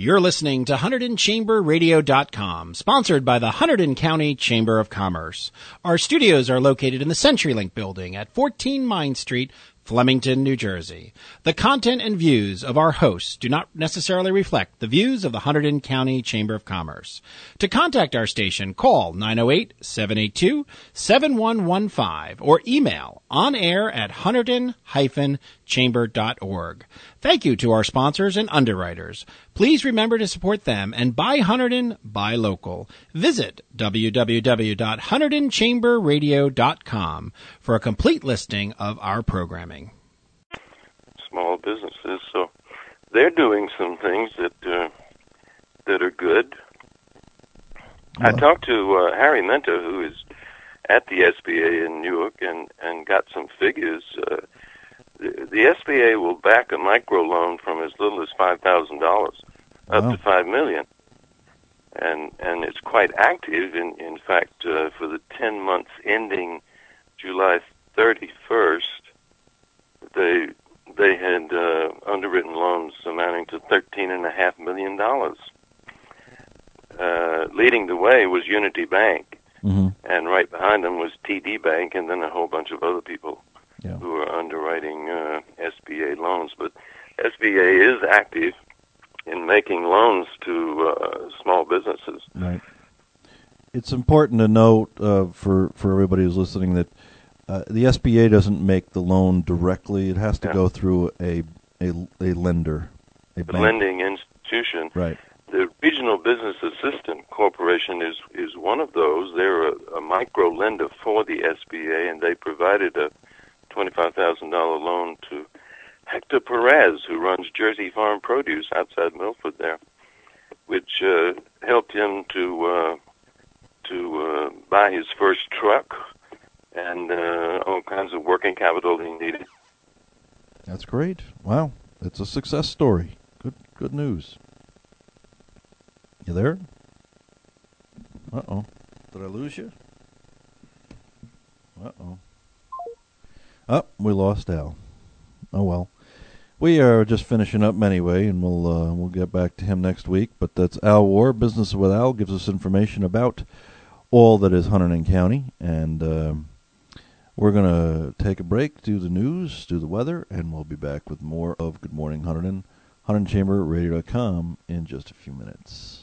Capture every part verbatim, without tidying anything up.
You're listening to Hunterdon Chamber Radio dot com, sponsored by the Hunterdon County Chamber of Commerce. Our studios are located in the CenturyLink building at fourteen Mine Street, Flemington, New Jersey. The content and views of our hosts do not necessarily reflect the views of the Hunterdon County Chamber of Commerce. To contact our station, call nine oh eight, seven eight two, seven one one five or email onair at hunterdon dash chamber dot org. Thank you to our sponsors and underwriters. Please remember to support them and buy Hunterdon, buy local. Visit w w w dot hunterdon chamber radio dot com for a complete listing of our programming. Small businesses, so they're doing some things that uh, that are good. Oh. I talked to uh, Harry Menta, who is at the S B A in Newark, and, and got some figures. Uh, the, the S B A will back a microloan from as little as five thousand dollars up wow. to five million dollars. And and it's quite active. In, in fact, uh, for the ten months ending July thirty-first, they they had uh, underwritten loans amounting to thirteen point five million dollars. Uh, leading the way was Unity Bank, mm-hmm. and right behind them was T D Bank, and then a whole bunch of other people yeah. who are underwriting uh, S B A loans. But S B A is active in making loans to uh, small businesses. Right. It's important to note uh, for, for everybody who's listening that uh, the S B A doesn't make the loan directly. It has to yeah. go through a a, a lender, a bank. Lending institution. Right. The Regional Business Assistant Corporation is, is one of those. They're a, a micro lender for the S B A, and they provided a twenty-five thousand dollars loan to Hector Perez, who runs Jersey Farm Produce outside Milford there, which uh, helped him to uh, to uh, buy his first truck and uh, all kinds of working capital he needed. That's great. Wow. It's a success story. Good good news. You there? Uh-oh. Did I lose you? Uh-oh. Oh, we lost Al. Oh, well. We are just finishing up anyway, and we'll uh, we'll get back to him next week. But that's Al War. Business with Al gives us information about all that is Hunterdon County. And uh, we're going to take a break, do the news, do the weather, and we'll be back with more of Good Morning Hunterdon, Hunterdon Chamber Radio dot com in just a few minutes.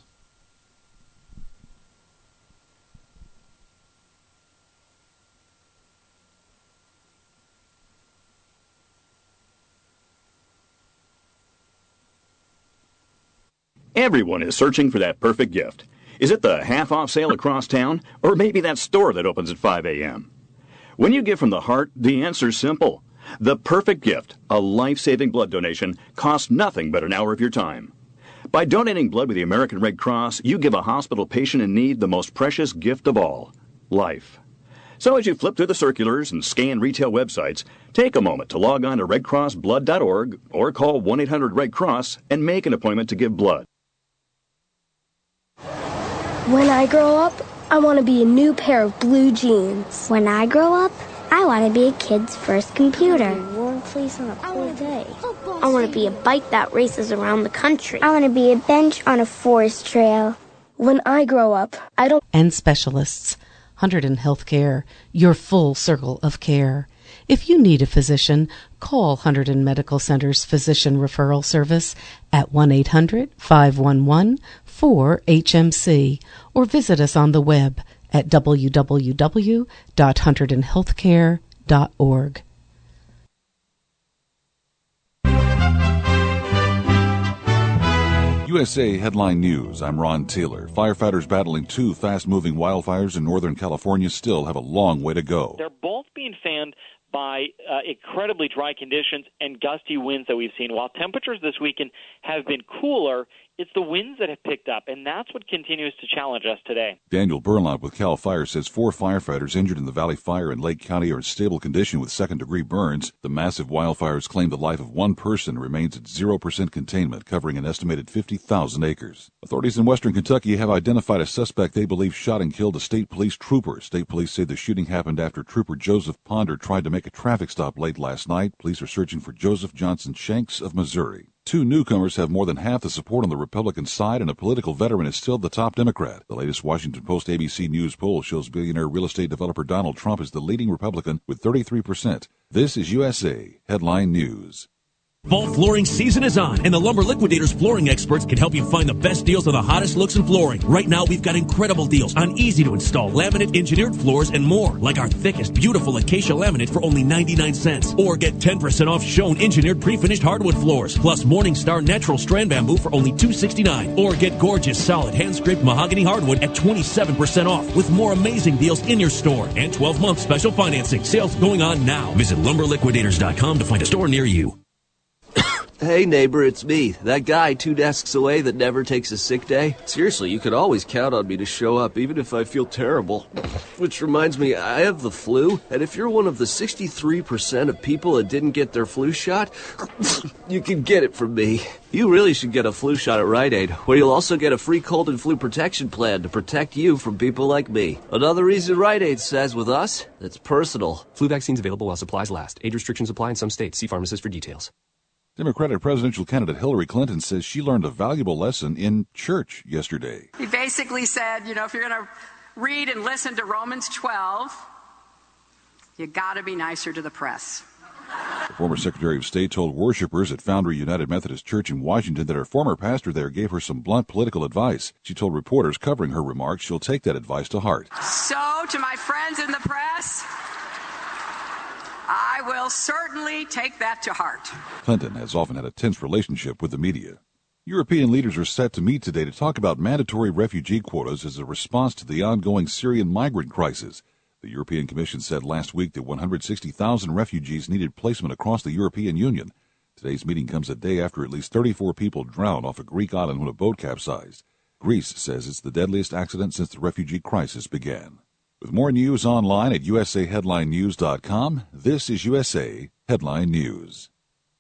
Everyone is searching for that perfect gift. Is it the half-off sale across town, or maybe that store that opens at five a.m.? When you give from the heart, the answer's simple. The perfect gift, a life-saving blood donation, costs nothing but an hour of your time. By donating blood with the American Red Cross, you give a hospital patient in need the most precious gift of all, life. So as you flip through the circulars and scan retail websites, take a moment to log on to red cross blood dot org or call one eight hundred red cross and make an appointment to give blood. When I grow up, I want to be a new pair of blue jeans. When I grow up, I want to be a kid's first computer. I want to be a warm place on a cold day. I want to be a bike that races around the country. I want to be a bench on a forest trail. When I grow up, I don't... And specialists. Hunterdon Healthcare, your full circle of care. If you need a physician, call Hunterdon Medical Center's Physician Referral Service at one eight hundred five one one four H M C or visit us on the web at w w w dot hunterdon healthcare dot org. U S A Headline News. I'm Ron Taylor. Firefighters battling two fast-moving wildfires in Northern California still have a long way to go. They're both being fanned by uh, incredibly dry conditions and gusty winds that we've seen. While temperatures this weekend have been cooler, it's the winds that have picked up, and that's what continues to challenge us today. Daniel Burlap with CAL FIRE says four firefighters injured in the Valley Fire in Lake County are in stable condition with second-degree burns. The massive wildfires claimed the life of one person and remains at zero percent containment, covering an estimated fifty thousand acres. Authorities in western Kentucky have identified a suspect they believe shot and killed a state police trooper. State police say the shooting happened after Trooper Joseph Ponder tried to make a traffic stop late last night. Police are searching for Joseph Johnson Shanks of Missouri. Two newcomers have more than half the support on the Republican side, and a political veteran is still the top Democrat. The latest Washington Post A B C News poll shows billionaire real estate developer Donald Trump is the leading Republican with thirty-three percent. This is U S A Headline News. Fall flooring season is on, and the Lumber Liquidators flooring experts can help you find the best deals on the hottest looks in flooring. Right now, we've got incredible deals on easy-to-install laminate engineered floors and more, like our thickest, beautiful acacia laminate for only ninety-nine cents. Or get ten percent off Schoen engineered pre-finished hardwood floors, plus Morningstar natural strand bamboo for only two sixty-nine. Or get gorgeous, solid, hand-scraped mahogany hardwood at twenty-seven percent off, with more amazing deals in your store and twelve-month special financing. Sales going on now. Visit lumber liquidators dot com to find a store near you. Hey, neighbor, it's me, that guy two desks away that never takes a sick day. Seriously, you can always count on me to show up, even if I feel terrible. Which reminds me, I have the flu, and if you're one of the sixty-three percent of people that didn't get their flu shot, you can get it from me. You really should get a flu shot at Rite Aid, where you'll also get a free cold and flu protection plan to protect you from people like me. Another reason Rite Aid says with us, it's personal. Flu vaccines available while supplies last. Age restrictions apply in some states. See pharmacist for details. Democratic presidential candidate Hillary Clinton says she learned a valuable lesson in church yesterday. He basically said, you know, if you're going to read and listen to Romans twelve, you got to be nicer to the press. The former Secretary of State told worshipers at Foundry United Methodist Church in Washington that her former pastor there gave her some blunt political advice. She told reporters covering her remarks she'll take that advice to heart. So, to my friends in the press, I will certainly take that to heart. Clinton has often had a tense relationship with the media. European leaders are set to meet today to talk about mandatory refugee quotas as a response to the ongoing Syrian migrant crisis. The European Commission said last week that one hundred sixty thousand refugees needed placement across the European Union. Today's meeting comes a day after at least thirty-four people drowned off a Greek island when a boat capsized. Greece says it's the deadliest accident since the refugee crisis began. With more news online at U S A Headline News dot com, this is U S A Headline News.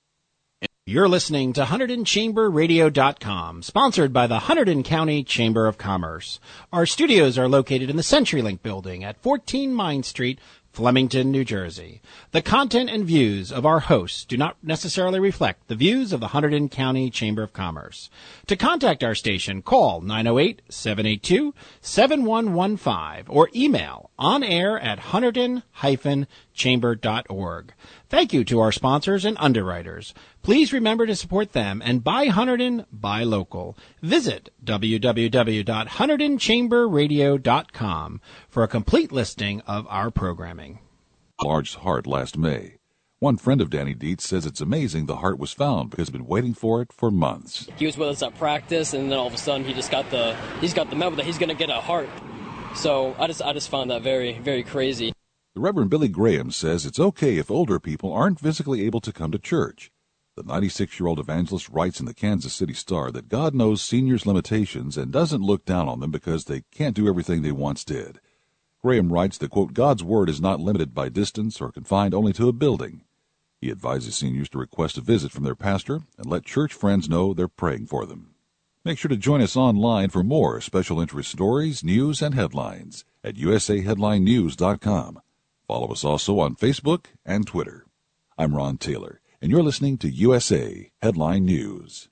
You're listening to Hunterdon Chamber Radio dot com, sponsored by the Hunterdon County Chamber of Commerce. Our studios are located in the CenturyLink building at fourteen Mine Street, Flemington, New Jersey. The content and views of our hosts do not necessarily reflect the views of the Hunterdon County Chamber of Commerce. To contact our station, call nine oh eight, seven eight two, seven one one five or email onair at hunterdon dash chamber dot org. Thank you to our sponsors and underwriters. Please remember to support them and buy Hunterdon, buy local. Visit w w w dot hunterdon chamber radio dot com for a complete listing of our programming. Large heart last May. One friend of Danny Dietz says it's amazing the heart was found because he's been waiting for it for months. He was with us at practice, and then all of a sudden he just got the he's got the memo that he's going to get a heart. So I just I just found that very, very crazy. The Reverend Billy Graham says it's okay if older people aren't physically able to come to church. The ninety-six-year-old evangelist writes in the Kansas City Star that God knows seniors' limitations and doesn't look down on them because they can't do everything they once did. Graham writes that, quote, God's word is not limited by distance or confined only to a building. He advises seniors to request a visit from their pastor and let church friends know they're praying for them. Make sure to join us online for more special interest stories, news, and headlines at U S A Headline News dot com. Follow us also on Facebook and Twitter. I'm Ron Taylor, and you're listening to U S A Headline News.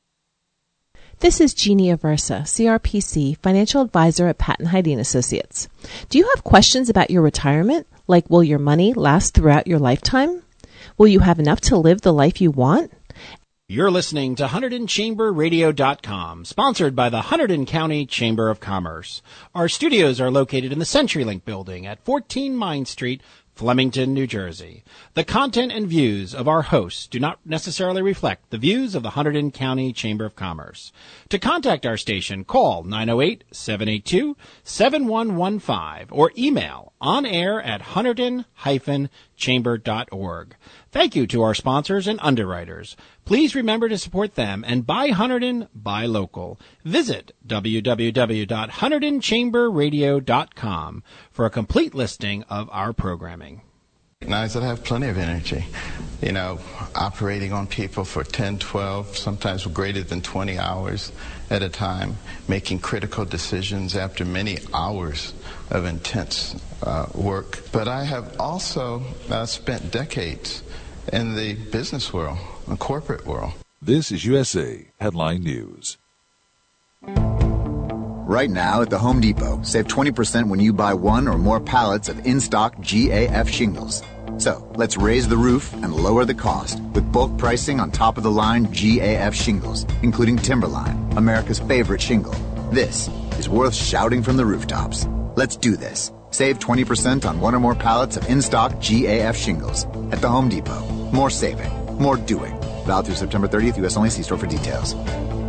This is Jeannie Aversa, C R P C, Financial Advisor at Patton Hyde Associates. Do you have questions about your retirement, like will your money last throughout your lifetime? Will you have enough to live the life you want? You're listening to Hunterdon Chamber Radio dot com, sponsored by the Hunterdon County Chamber of Commerce. Our studios are located in the CenturyLink building at fourteen Mine Street, Flemington, New Jersey. The content and views of our hosts do not necessarily reflect the views of the Hunterdon County Chamber of Commerce. To contact our station, call nine oh eight, seven eight two, seven one one five or email onair at hunterdon dash chamber dot org. Thank you to our sponsors and underwriters. Please remember to support them and buy Hunterdon, buy local. Visit w w w dot hunterdon chamber radio dot com for a complete listing of our programming. Recognize that I have plenty of energy. You know, operating on people for ten, twelve, sometimes greater than twenty hours at a time, making critical decisions after many hours of intense uh, work. But I have also uh, spent decades in the business world, the corporate world. This is U S A Headline News. Right now at the Home Depot, save twenty percent when you buy one or more pallets of in-stock G A F shingles. So, let's raise the roof and lower the cost with bulk pricing on top-of-the-line G A F shingles, including Timberline, America's favorite shingle. This is worth shouting from the rooftops. Let's do this. Save twenty percent on one or more pallets of in-stock G A F shingles at the Home Depot. More saving, more doing. Valid through September thirtieth, U S only. See store for details.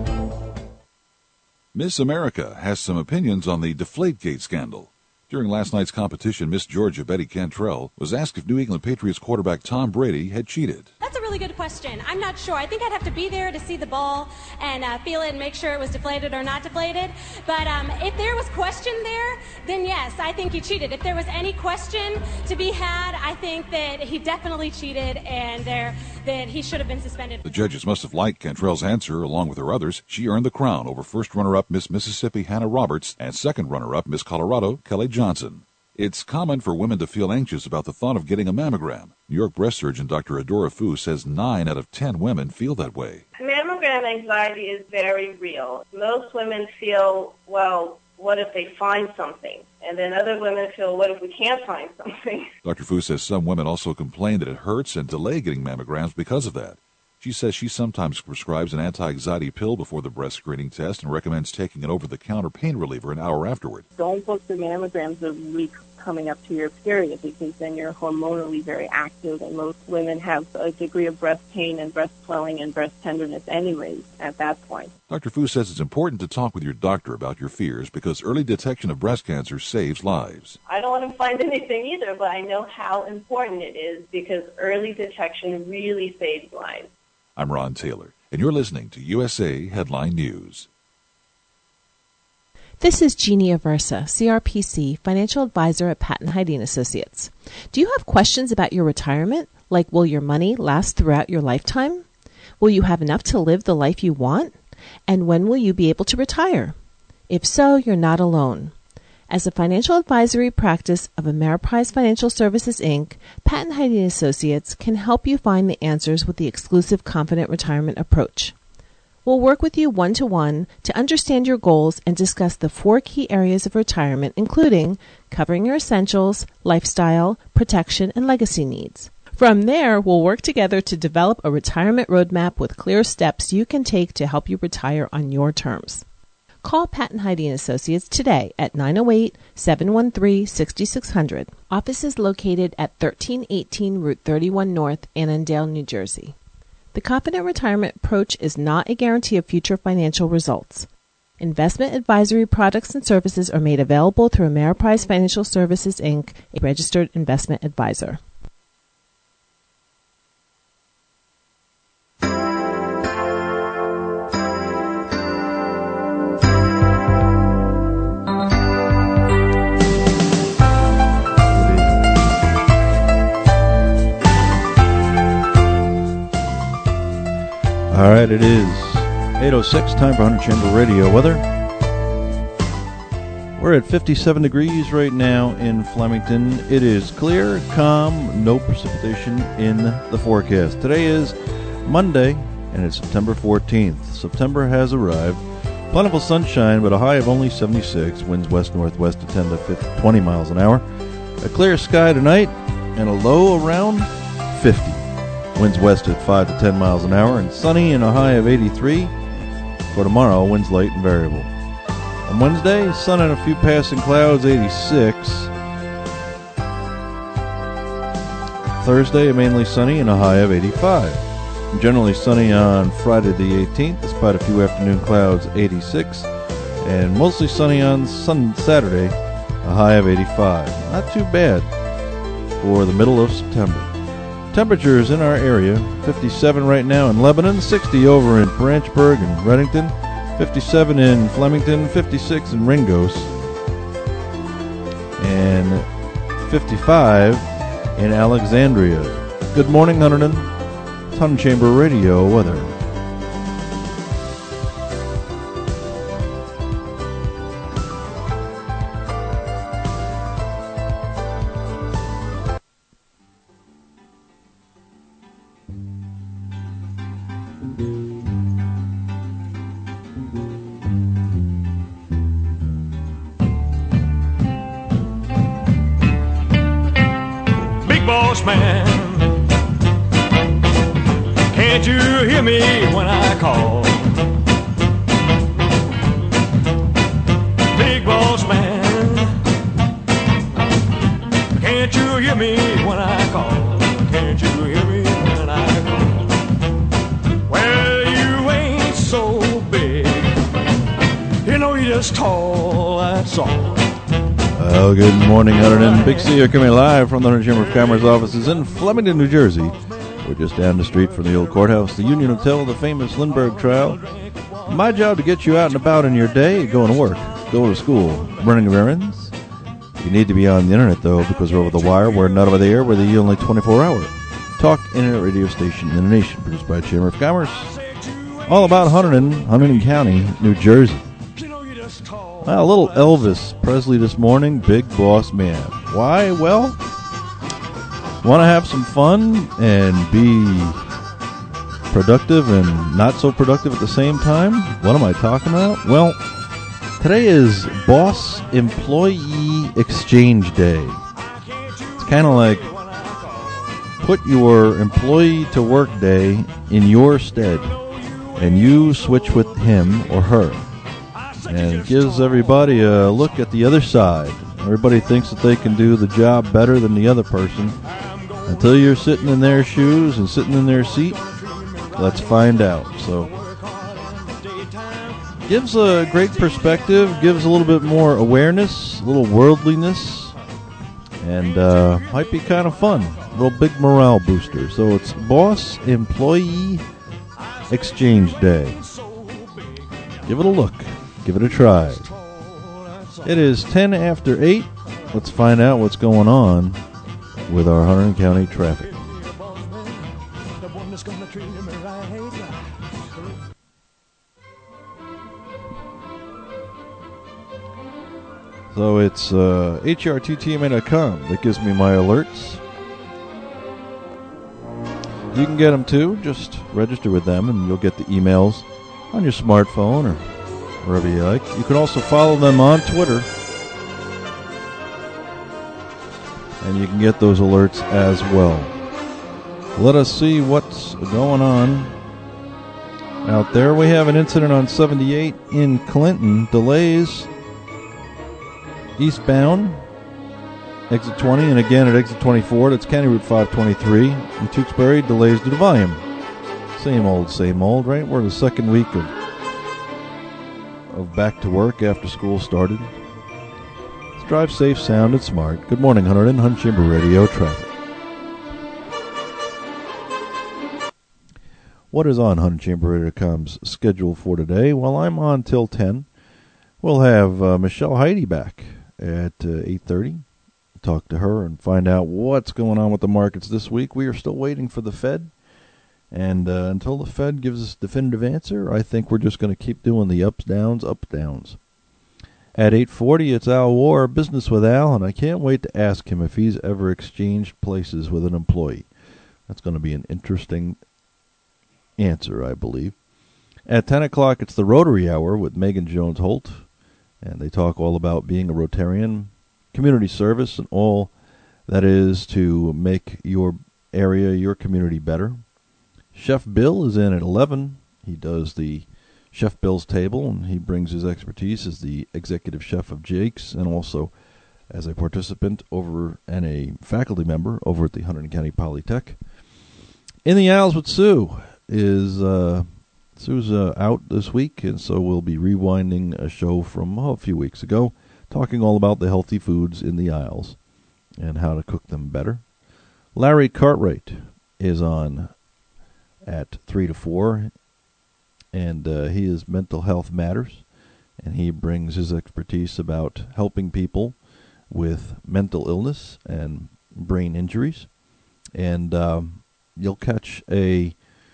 Miss America has some opinions on the Deflategate scandal. During last night's competition, Miss Georgia Betty Cantrell was asked if New England Patriots quarterback Tom Brady had cheated. That's a really good question. I'm not sure. I think I'd have to be there to see the ball and uh, feel it and make sure it was deflated or not deflated. But um, if there was question there, then yes, I think he cheated. If there was any question to be had, I think that he definitely cheated and there that he should have been suspended. The judges must have liked Cantrell's answer along with her others. She earned the crown over first runner-up Miss Mississippi Hannah Roberts and second runner-up Miss Colorado Kelly Johnson. It's common for women to feel anxious about the thought of getting a mammogram. New York breast surgeon Doctor Adora Fu says nine out of ten women feel that way. Mammogram anxiety is very real. Most women feel, well, what if they find something? And then other women feel, what if we can't find something? Doctor Fu says some women also complain that it hurts and delay getting mammograms because of that. She says she sometimes prescribes an anti-anxiety pill before the breast screening test and recommends taking an over-the-counter pain reliever an hour afterward. Don't book the mammograms a week coming up to your period because then you're hormonally very active, and most women have a degree of breast pain and breast swelling and breast tenderness anyways at that point. Doctor Fu says it's important to talk with your doctor about your fears because early detection of breast cancer saves lives. I don't want to find anything either, but I know how important it is because early detection really saves lives. I'm Ron Taylor, and you're listening to U S A Headline News. This is Jeannie Aversa, C R P C, Financial Advisor at Patent Hygiene Associates. Do you have questions about your retirement, like will your money last throughout your lifetime? Will you have enough to live the life you want? And when will you be able to retire? If so, you're not alone. As a financial advisory practice of Ameriprise Financial Services, Incorporated, Patent Hygiene Associates can help you find the answers with the exclusive Confident Retirement approach. We'll work with you one-to-one to understand your goals and discuss the four key areas of retirement, including covering your essentials, lifestyle, protection, and legacy needs. From there, we'll work together to develop a retirement roadmap with clear steps you can take to help you retire on your terms. Call Patent Hygiene Associates today at nine oh eight, seven one three, six six zero zero. Office is located at thirteen eighteen Route thirty-one North, Annandale, New Jersey. The Confident Retirement approach is not a guarantee of future financial results. Investment advisory products and services are made available through Ameriprise Financial Services, Incorporated, a registered investment advisor. All right, it is eight oh six, time for one hundred Chamber Radio weather. We're at fifty-seven degrees right now in Flemington. It is clear, calm, no precipitation in the forecast. Today is Monday, and it's September fourteenth. September has arrived. Plentiful sunshine, but a high of only seventy-six. Winds west-northwest at ten to twenty miles an hour. A clear sky tonight, and a low around fifty. Winds west at five to ten miles an hour, and sunny and a high of eighty-three. For tomorrow, winds light and variable. On Wednesday, sun and a few passing clouds, eighty-six. Thursday, mainly sunny and a high of eighty-five. Generally sunny on Friday the eighteenth, despite a few afternoon clouds, eighty-six. And mostly sunny on sun Saturday, a high of eighty-five. Not too bad for the middle of September. Temperatures in our area, fifty-seven right now in Lebanon, sixty over in Branchburg and Reddington, fifty-seven in Flemington, fifty-six in Ringgoes, and fifty-five in Alexandria. Good morning, Hunterdon. Ton Chamber Radio weather. man. Can't you hear me when I call? Big boss man, can't you hear me when I call? Can't you hear me when I call? Well, you ain't so big, you know you're just tall, that's all. Well, good morning, Hunter and Big C are coming live from the Hunter Chamber of Commerce offices in Flemington, New Jersey. We're just down the street from the old courthouse, the Union Hotel, the famous Lindbergh trial. My job to get you out and about in your day, going to work, going to school, running errands. You need to be on the internet, though, because we're over the wire. We're not over the air. We're the only twenty-four hour talk internet radio station in the nation, produced by Chamber of Commerce. All about Hunterdon, Hunterdon County, New Jersey. Well, a little Elvis Presley this morning, Big Boss Man. Why? Well, want to have some fun and be productive and not so productive at the same time? What am I talking about? Well, today is Boss Employee Exchange Day. It's kind of like put your employee to work day in your stead, and you switch with him or her. And it gives everybody a look at the other side. Everybody thinks that they can do the job better than the other person. Until you're sitting in their shoes and sitting in their seat, let's find out. So, gives a great perspective, gives a little bit more awareness, a little worldliness, and uh, might be kind of fun. A little big morale booster. So it's Boss Employee Exchange Day. Give it a look. Give it a try. It is ten after eight. Let's find out what's going on with our Hunterdon County traffic. So it's uh, H R T T M A dot com that gives me my alerts. You can get them too. Just register with them and you'll get the emails on your smartphone or wherever you like. You can also follow them on Twitter. And you can get those alerts as well. Let us see what's going on out there. We have an incident on seventy-eight in Clinton. Delays eastbound, exit twenty, and again at exit twenty-four. That's County Route five twenty-three. In Tewksbury, delays due to volume. Same old, same old, right? We're the second week of of back to work after school started. Let's drive safe, sound, and smart. Good morning, Hunterdon, Hunt Chamber Radio traffic. What is on Hunt Chamber Radio dot com's schedule for today? Well, I'm on till ten. We'll have uh, Michelle Heidi back at uh, eight thirty. Talk to her and find out what's going on with the markets this week. We are still waiting for the Fed. And uh, until the Fed gives us a definitive answer, I think we're just going to keep doing the ups, downs, up, downs. At eight forty, it's Al War, Business with Al, and I can't wait to ask him if he's ever exchanged places with an employee. That's going to be an interesting answer, I believe. At ten o'clock, it's the Rotary Hour with Megan Jones-Holt, and they talk all about being a Rotarian, community service, and all that is to make your area, your community better. Chef Bill is in at eleven. He does the Chef Bill's Table, and he brings his expertise as the executive chef of Jake's and also as a participant over and a faculty member over at the Hunterdon County Polytech. In the Aisles with Sue is uh, Sue's uh, out this week, and so we'll be rewinding a show from oh, a few weeks ago, talking all about the healthy foods in the aisles and how to cook them better. Larry Cartwright is on at three to four, and uh, he is Mental Health Matters, and he brings his expertise about helping people with mental illness and brain injuries. And um, you'll catch a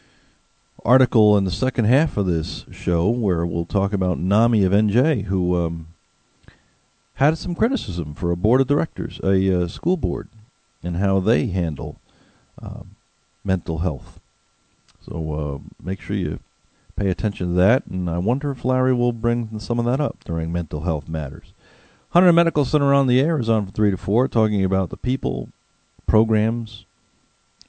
article in the second half of this show where we'll talk about Nami of N J, who um, had some criticism for a board of directors, a uh, school board, and how they handle uh, mental health. So uh, make sure you pay attention to that, and I wonder if Larry will bring some of that up during Mental Health Matters. Hunterdon Medical Center on the Air is on from three to four, talking about the people, programs,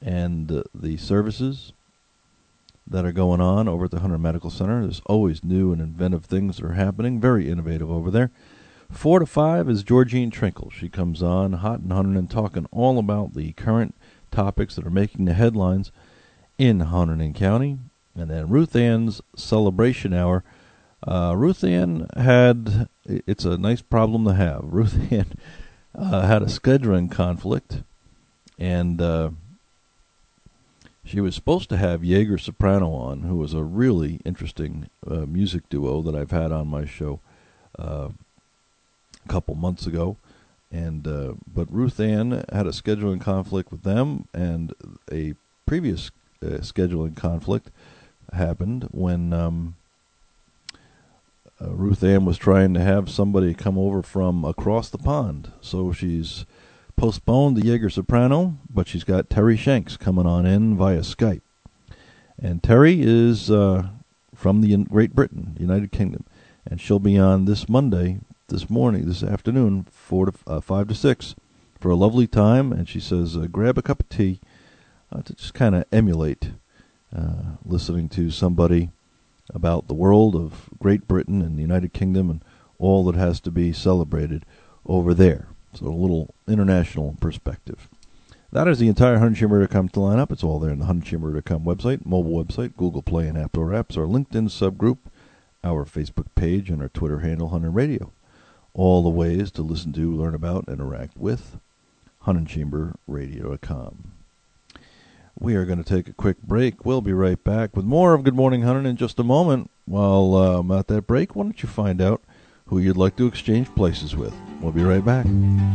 and uh, the services that are going on over at the Hunter Medical Center. There's always new and inventive things that are happening. Very innovative over there. Four to five is Georgine Trinkle. She comes on hot and Hunterdon talking all about the current topics that are making the headlines in Hunterdon County. And then Ruth Ann's Celebration Hour. Uh, Ruth Ann had, it's a nice problem to have. Ruth Ann uh, had a scheduling conflict, and uh, she was supposed to have Jaeger Soprano on, who was a really interesting uh, music duo that I've had on my show uh, a couple months ago. And uh, but Ruth Ann had a scheduling conflict with them, and a previous uh, scheduling conflict happened when um, uh, Ruth Ann was trying to have somebody come over from across the pond. So she's postponed the Jaeger Soprano, but she's got Terry Shanks coming on in via Skype. And Terry is uh, from the Great Britain, United Kingdom, and she'll be on this Monday, this morning, this afternoon, four to uh, five to six, for a lovely time. And she says, uh, grab a cup of tea uh, to just kind of emulate uh, listening to somebody about the world of Great Britain and the United Kingdom and all that has to be celebrated over there. So a little international perspective. That is the entire Hunterdon Chamber dot com lineup. It's all there in the Hunterdon Chamber dot com website, mobile website, Google Play and Apple apps, our LinkedIn subgroup, our Facebook page, and our Twitter handle, Hunterdon Radio. All the ways to listen to, learn about, interact with Hunterdon Chamber Radio dot com. We are going to take a quick break. We'll be right back with more of Good Morning Hunterdon in just a moment. While uh, I'm at that break, why don't you find out who you'd like to exchange places with? We'll be right back.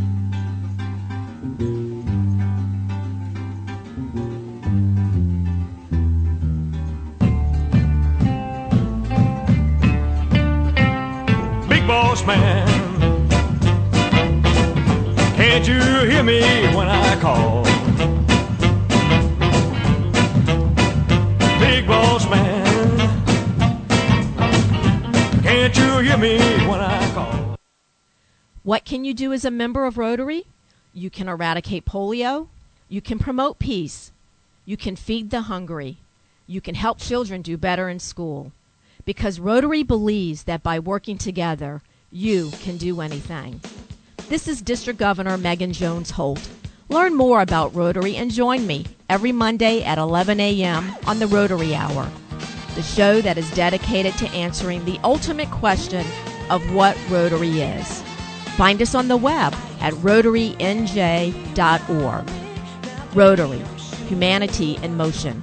Big boss man, can't you hear me when I call? Big boss man, can't you hear me when I call? What can you do as a member of Rotary? You can eradicate polio. You can promote peace. You can feed the hungry. You can help children do better in school. Because Rotary believes that by working together, you can do anything. This is District Governor Megan Jones Holt. Learn more about Rotary and join me every Monday at eleven a.m. on the Rotary Hour, the show that is dedicated to answering the ultimate question of what Rotary is. Find us on the web at rotary n j dot org. Rotary, humanity in motion.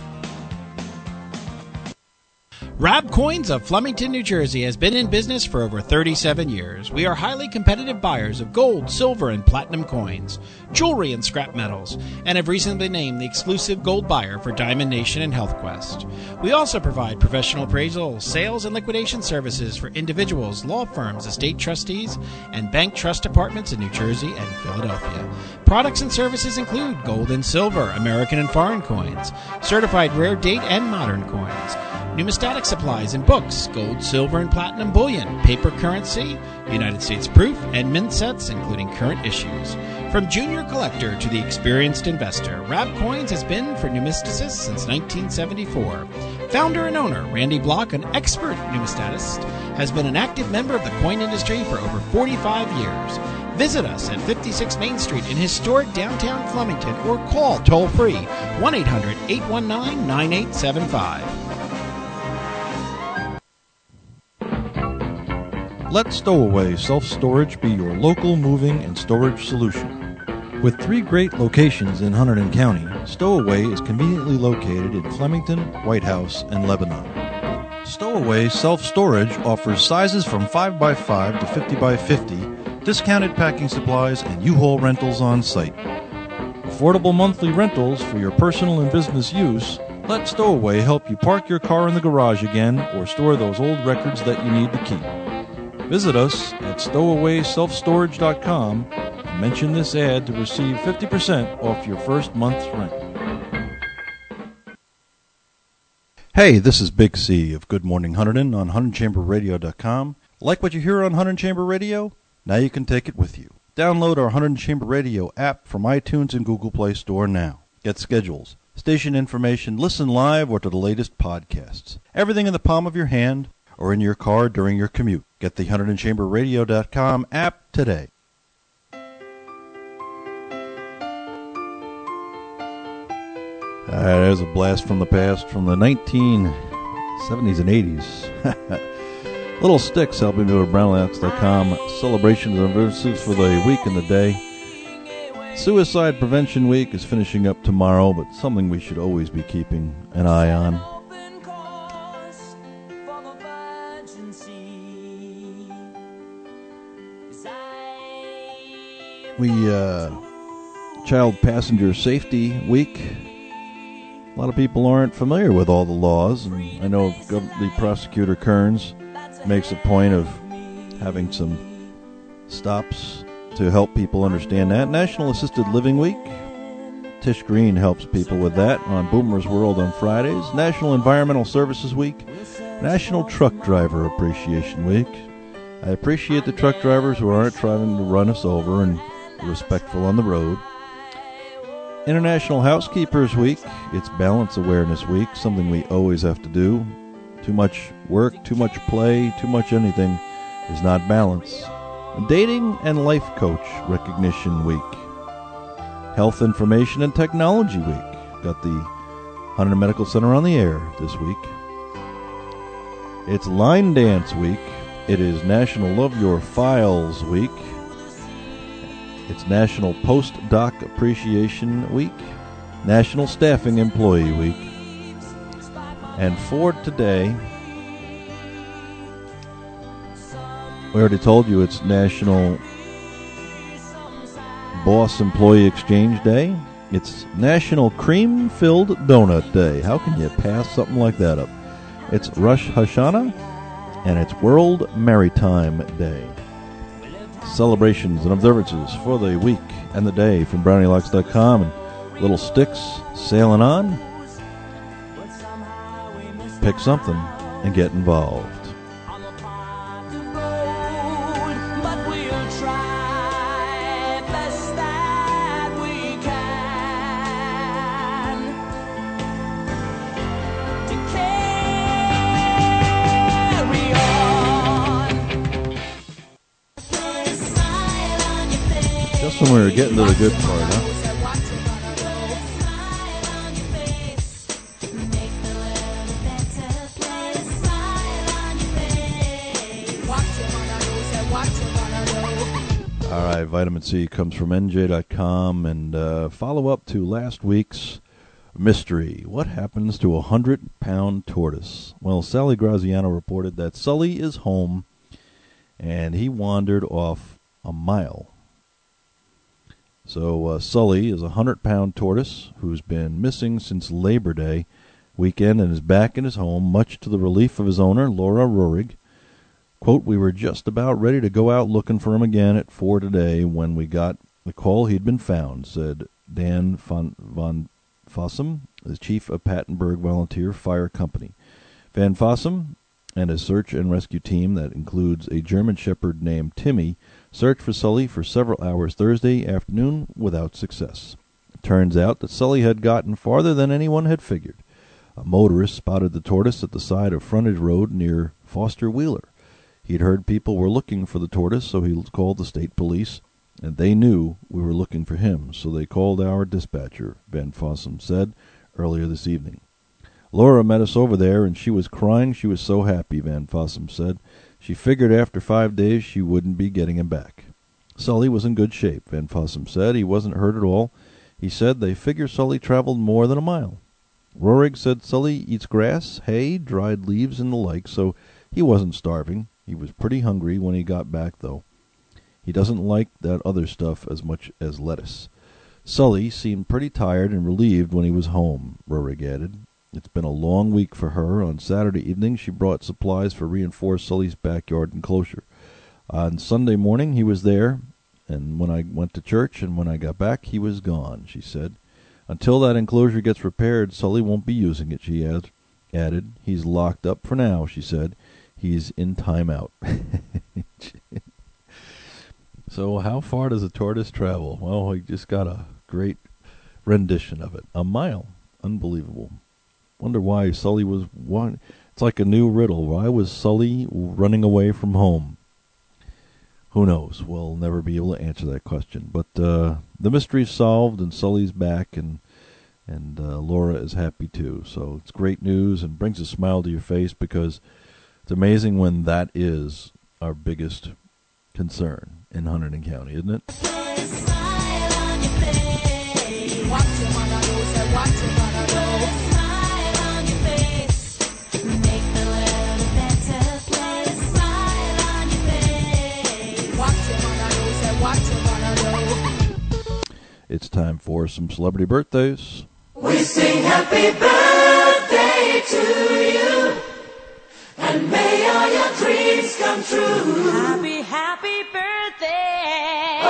Rab Coins of Flemington, New Jersey has been in business for over thirty-seven years. We are highly competitive buyers of gold, silver, and platinum coins, jewelry, and scrap metals, and have recently been named the exclusive gold buyer for Diamond Nation and HealthQuest. We also provide professional appraisal, sales, and liquidation services for individuals, law firms, estate trustees, and bank trust departments in New Jersey and Philadelphia. Products and services include gold and silver, American and foreign coins, certified rare date and modern coins, numismatic supplies and books, gold, silver, and platinum bullion, paper currency, United States proof, and mint sets, including current issues. From junior collector to the experienced investor, Rab Coins has been for numismaticists since nineteen seventy-four. Founder and owner Randy Block, an expert numismatist, has been an active member of the coin industry for over forty-five years. Visit us at fifty-six Main Street in historic downtown Flemington or call toll-free one eight hundred eight one nine nine eight seven five. Let Stowaway Self-Storage be your local moving and storage solution. With three great locations in Hunterdon County, Stowaway is conveniently located in Flemington, White House, and Lebanon. Stowaway Self-Storage offers sizes from five by five to fifty by fifty, discounted packing supplies, and U-Haul rentals on site. Affordable monthly rentals for your personal and business use. Let Stowaway help you park your car in the garage again or store those old records that you need to keep. Visit us at stowaway self storage dot com and mention this ad to receive fifty percent off your first month's rent. Hey, this is Big C of Good Morning Hunterdon on Hunterdon Chamber Radio dot com. Like what you hear on Hunterdon Chamber Radio? Now you can take it with you. Download our Hunterdon Chamber Radio app from iTunes and Google Play Store now. Get schedules, station information, listen live, or to the latest podcasts. Everything in the palm of your hand or in your car during your commute. Get the Hunterdon Chamber Radio dot com app today. Uh, there's a blast from the past from the nineteen seventies and eighties. Little Sticks helping me with brown locks dot com. Celebrations and anniversaries for the week and the day. Suicide Prevention Week is finishing up tomorrow, but something we should always be keeping an eye on. We, uh, Child Passenger Safety Week. A lot of people aren't familiar with all the laws, and I know Gov- the prosecutor Kearns makes a point of having some stops to help people understand that. National Assisted Living Week. Tish Green helps people with that on Boomer's World on Fridays. National Environmental Services Week. National Truck Driver Appreciation Week. I appreciate the truck drivers who aren't trying to run us over and respectful on the road. International Housekeepers Week. It's Balance Awareness Week, something we always have to do. Too much work, too much play, too much anything is not balance. Dating and Life Coach Recognition Week. Health Information and Technology Week. Got the Hunterdon Medical Center on the air this week. It's Line Dance Week. It is National Love Your Files Week. It's National Postdoc Appreciation Week. National Staffing Employee Week. And for today, we already told you it's National Boss Employee Exchange Day. It's National Cream-Filled Donut Day. How can you pass something like that up? It's Rosh Hashanah, and it's World Maritime Day. Celebrations and observances for the week and the day from brownie locks dot com and Little Sticks sailing on. Pick something and get involved. Just when we were getting to the good part, huh? All right, vitamin C comes from N J dot com, and uh, follow up to last week's mystery. What happens to a hundred-pound tortoise? Well, Sally Graziano reported that Sully is home, and he wandered off a mile. So uh, Sully is a hundred-pound tortoise who's been missing since Labor Day weekend and is back in his home, much to the relief of his owner, Laura Rurig. Quote, we were just about ready to go out looking for him again at four today when we got the call he'd been found, said Dan von, von Fossum, the chief of Pattenberg Volunteer Fire Company. Van Fossum and his search and rescue team that includes a German Shepherd named Timmy searched for Sully for several hours Thursday afternoon without success. It turns out that Sully had gotten farther than anyone had figured. A motorist spotted the tortoise at the side of Frontage Road near Foster Wheeler. He'd heard people were looking for the tortoise, so he called the state police, and they knew we were looking for him, so they called our dispatcher, Van Fossum said earlier this evening. Laura met us over there, and she was crying. She was so happy, Van Fossum said. She figured after five days she wouldn't be getting him back. Sully was in good shape, Van Fossum said. He wasn't hurt at all. He said they figure Sully traveled more than a mile. Rorig said Sully eats grass, hay, dried leaves, and the like, so he wasn't starving. He was pretty hungry when he got back, though. He doesn't like that other stuff as much as lettuce. Sully seemed pretty tired and relieved when he was home, Rorig added. It's been a long week for her. On Saturday evening, she brought supplies for reinforced Sully's backyard enclosure. On Sunday morning, he was there, and when I went to church and when I got back, he was gone, she said. Until that enclosure gets repaired, Sully won't be using it, she add, added. He's locked up for now, she said. He's in timeout. So how far does a tortoise travel? Well, we just got a great rendition of it. A mile. Unbelievable. Wonder why Sully was one. It's like a new riddle. Why was Sully running away from home? Who knows? We'll never be able to answer that question. But uh, the mystery's solved, and Sully's back, and and uh, Laura is happy too. So it's great news and brings a smile to your face, because it's amazing when that is our biggest concern in Hunterdon County, isn't it? It's time for some celebrity birthdays. We sing happy birthday to you, and may all your dreams come true. Happy, happy birthday.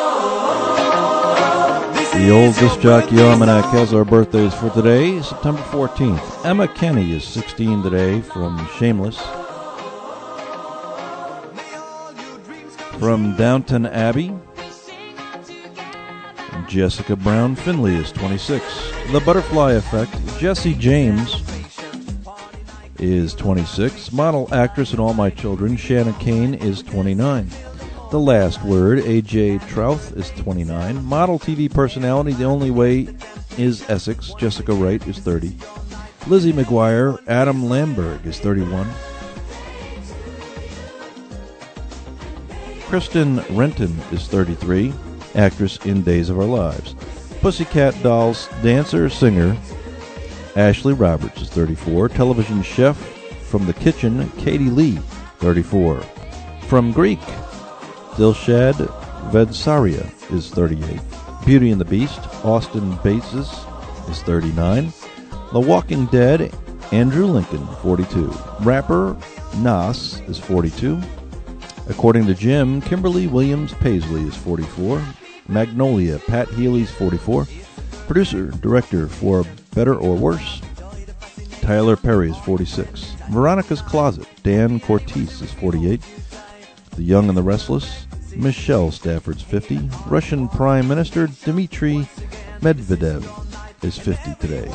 Oh, the old Disc Jockey Almanac has our birthdays for today, September fourteenth. Emma Kenny is sixteen today from Shameless. From Downton Abbey, Jessica Brown Finley is twenty-six. The Butterfly Effect, Jesse James is twenty-six. Model, actress, and All My Children, Shanna Kane is twenty-nine. The Last Word, A J Trouth is twenty-nine. Model, T V personality, The Only Way is Essex, Jessica Wright is thirty. Lizzie McGuire, Adam Lamberg is thirty-one. Kristen Renton is thirty-three. Actress in Days of Our Lives. Pussycat Dolls dancer, singer, Ashley Roberts is thirty-four. Television chef from The Kitchen, Katie Lee, thirty-four. From Greek, Dilshad Vedsaria is thirty-eight. Beauty and the Beast, Austin Bates is thirty-nine. The Walking Dead, Andrew Lincoln, forty-two. Rapper Nas is forty-two. According to Jim, Kimberly Williams Paisley is forty-four. Magnolia, Pat Healy's forty-four. Producer, director for Better or Worse, Tyler Perry is forty-six. Veronica's Closet, Dan Cortese is forty-eight. The Young and the Restless, Michelle Stafford's fifty. Russian Prime Minister Dmitry Medvedev is fifty today.